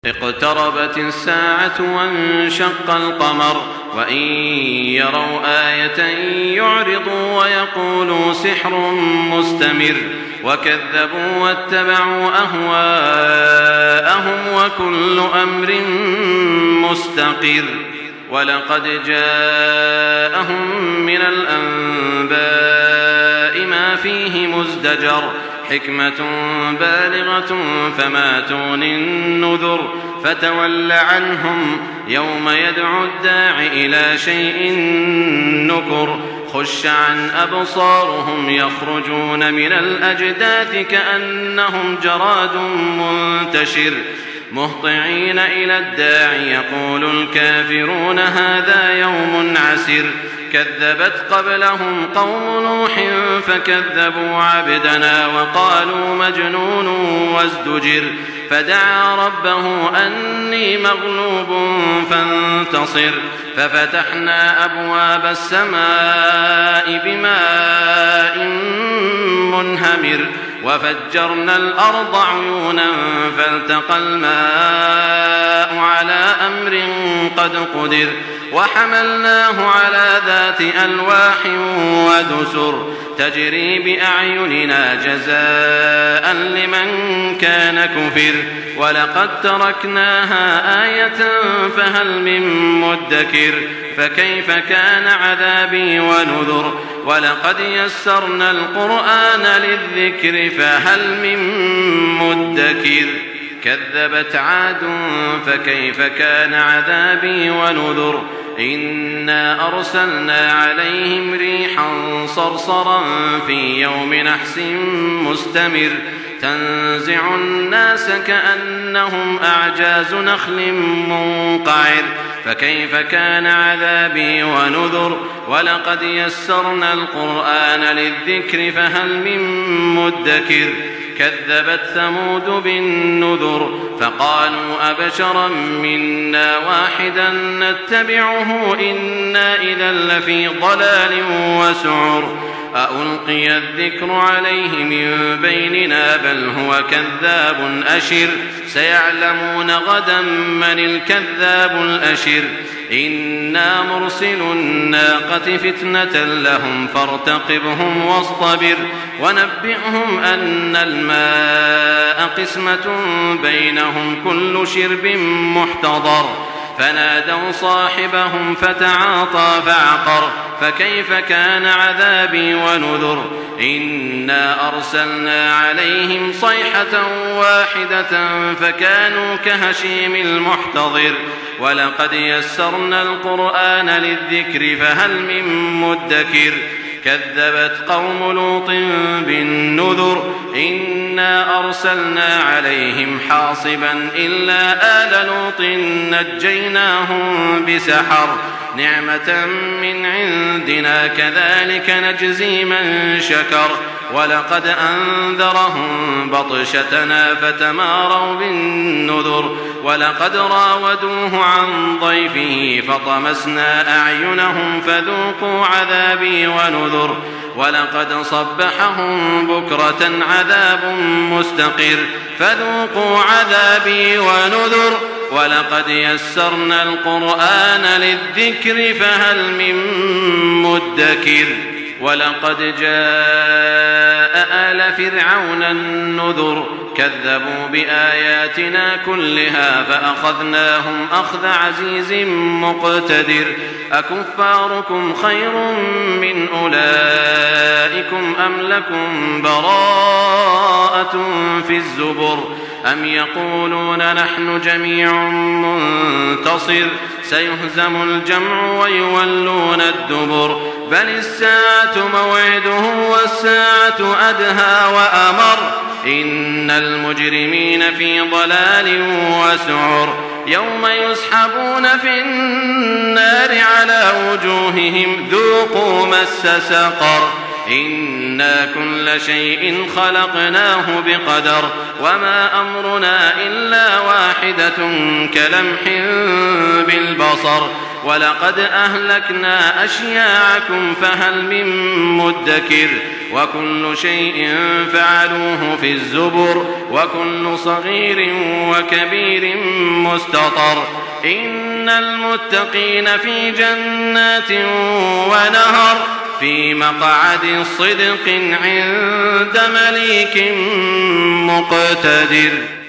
اقتربت الساعة وانشق القمر وإن يروا آية يعرضوا ويقولوا سحر مستمر وكذبوا واتبعوا أهواءهم وكل أمر مستقر. ولقد جاءهم من الأنباء ما فيه مزدجر حكمة بالغة فما تغني النذر فتول عنهم يوم يدعو الداع إلى شيء نكر خش عن أبصارهم يخرجون من الأجداث كأنهم جراد منتشر مهطعين إلى الداع يقول الكافرون هذا يوم عسر. كذبت قبلهم قوم نوح فكذبوا عبدنا وقالوا مجنون وازدجر فدعا ربه أني مغلوب فانتصر ففتحنا أبواب السماء بماء منهمر وفجرنا الأرض عيونا فالتقى الماء على أمر قد قدر وحملناه على ذات ألواح ودسر تجري بأعيننا جزاء لمن كان كفر. ولقد تركناها آية فهل من مدكر فكيف كان عذابي ونذر. ولقد يسرنا القرآن للذكر فهل من مدكر. كذبت عاد فكيف كان عذابي ونذر. إنا أرسلنا عليهم ريحا صرصرا في يوم نحس مستمر تنزع الناس كأنهم أعجاز نخل منقعر فكيف كان عذابي ونذر. ولقد يسرنا القرآن للذكر فهل من مدكر. كذبت ثمود بالنذر فقالوا أبشرا منا واحدا نتبعه إنا إذا لفي ضلال وسعر أألقي الذكر عليه من بيننا بل هو كذاب أشر سيعلمون غدا من الكذاب الأشر. إنا مرسل الناقة فتنة لهم فارتقبهم واصطبر ونبئهم أن الماء قسمة بينهم كل شرب محتضر فنادوا صاحبهم فتعاطى فعقر فكيف كان عذابي ونذر. إنا أرسلنا عليهم صيحة واحدة فكانوا كهشيم المحتضر. ولقد يسرنا القرآن للذكر فهل من مدكر. كذبت قوم لوط بالنذر إنا أرسلنا عليهم حاصبا إلا آل لوط نجيناهم بسحر نعمة من عندنا كذلك نجزي من شكر. ولقد أنذرهم بطشتنا فتماروا بالنذر. ولقد راودوه عن ضيفه فطمسنا أعينهم فذوقوا عذابي ونذر. ولقد صبحهم بكرة عذاب مستقر فذوقوا عذابي ونذر. ولقد يسرنا القرآن للذكر فهل من مدكر. ولقد جاء آل فرعون النذر كذبوا بآياتنا كلها فأخذناهم أخذ عزيز مقتدر. أكفاركم خير من أولئكم أم لكم براءة في الزبر أم يقولون نحن جميع منتصر سيهزم الجمع ويولون الدبر بل الساعة موعدهم والساعة أدهى وأمر إن المجرمين في ضلال وسعر. يوم يسحبون في النار على وجوههم ذوقوا مس سقر إنا كل شيء خلقناه بقدر وما أمرنا إلا واحدة كلمح بالبصر ولقد أهلكنا أشياعكم فهل من مدكر وكل شيء فعلوه في الزبر وكل صغير وكبير مستطر إن المتقين في جنات ونهر في مقعد صدق عند مليك مقتدر.